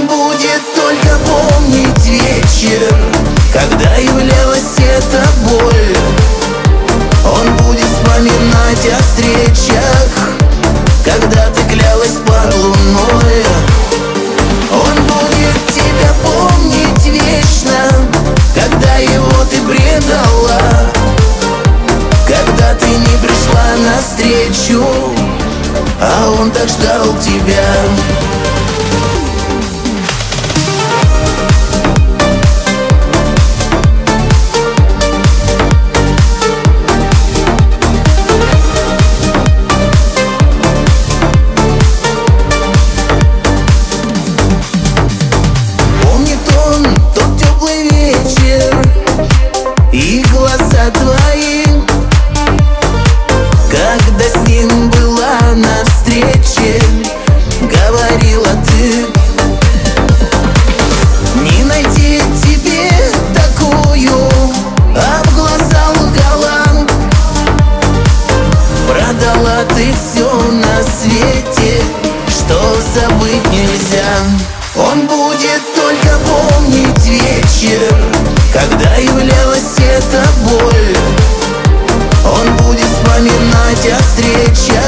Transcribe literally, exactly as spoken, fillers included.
Он будет только помнить вечер, когда являлась эта боль. Он будет вспоминать о встречах, когда ты клялась под луной. Он будет тебя помнить вечно, когда его ты предала, когда ты не пришла навстречу, а он так ждал тебя. И глаза твои, когда с ним была на встрече, говорила ты: не найти тебе такую, а в глаза лгала. Продала ты все на свете, что забыть нельзя. Он будет только помнить вечер, когда являлась эта боль. Он будет вспоминать о встречах,